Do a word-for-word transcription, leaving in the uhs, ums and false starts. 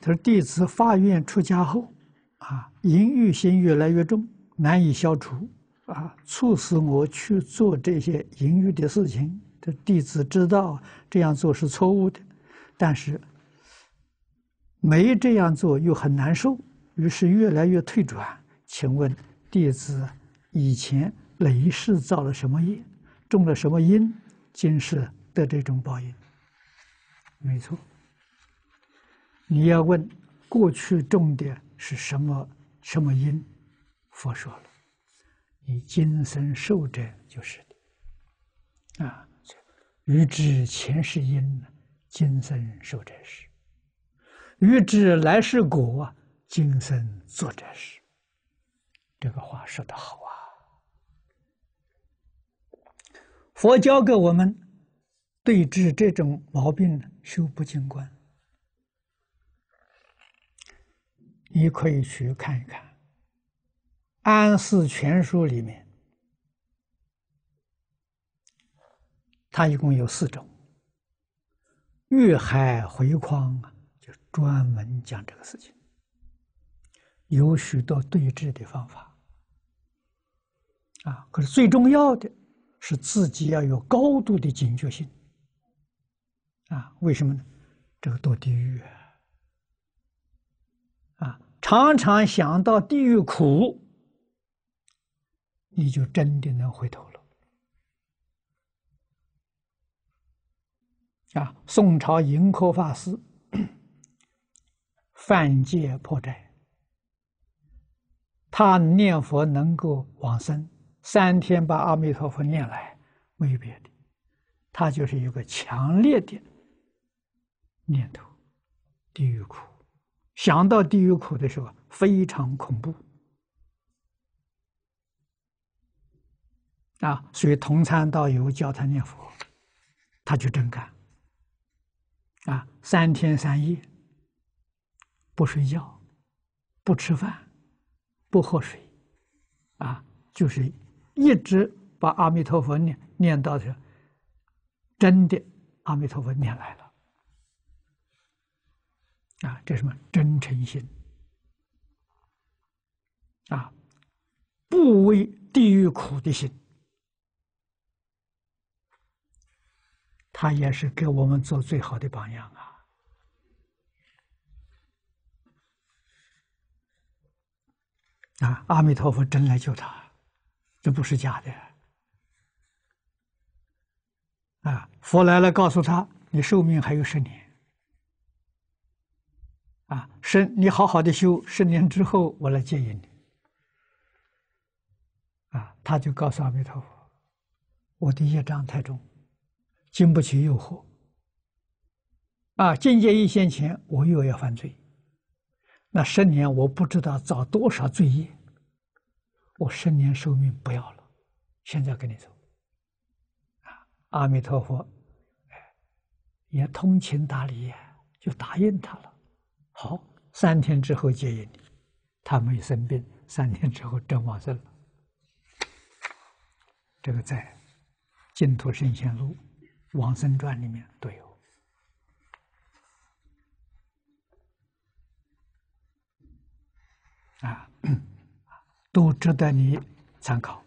他说弟子发愿出家后，啊，淫欲心越来越重，难以消除，啊，促使我去做这些淫欲的事情。这弟子知道这样做是错误的，但是没这样做又很难受，于是越来越退转。请问弟子以前累世造了什么业，种了什么因，今世得这种报应？没错。你要问过去种的是什么什么因，佛说了，你今生受者就是的啊。欲知前世因，今生受者是；欲知来世果，今生做者是。这个话说得好啊！佛教给我们对治这种毛病，修不净观。你可以去看一看《安世全书》里面，它一共有四种。月海回匡啊，就专门讲这个事情，有许多对治的方法啊。可是最重要的是自己要有高度的警觉性啊。为什么呢？这个堕地狱啊，常常想到地狱苦，你就真的能回头了。啊，宋朝盈科法师犯戒破斋，他念佛能够往生，三天把阿弥陀佛念来，没有别的，他就是有个强烈的念头，地狱苦。想到地狱苦的时候，非常恐怖啊！所以同参道友教他念佛，他就真干。啊，三天三夜不睡觉，不吃饭，不喝水，啊，就是一直把阿弥陀佛念念到的，真的阿弥陀佛念来了，啊，这是什么？真诚心，啊，不为地狱苦的心，他也是给我们做最好的榜样啊。啊，阿弥陀佛真来救他，这不是假的。啊，佛来了，告诉他，你寿命还有十年。啊，十你好好的修，十年之后我来接引你。啊，他就告诉阿弥陀佛，我的业障太重，经不起诱惑。啊，境界一现前，我又要犯罪。那十年我不知道造多少罪业，我十年寿命不要了，现在跟你走。啊，阿弥陀佛，也通情达理，就答应他了。好，三天之后接引你，他没生病，三天之后真往生了。这个在《净土圣贤录》《往生传》里面都有。啊，都值得你参考。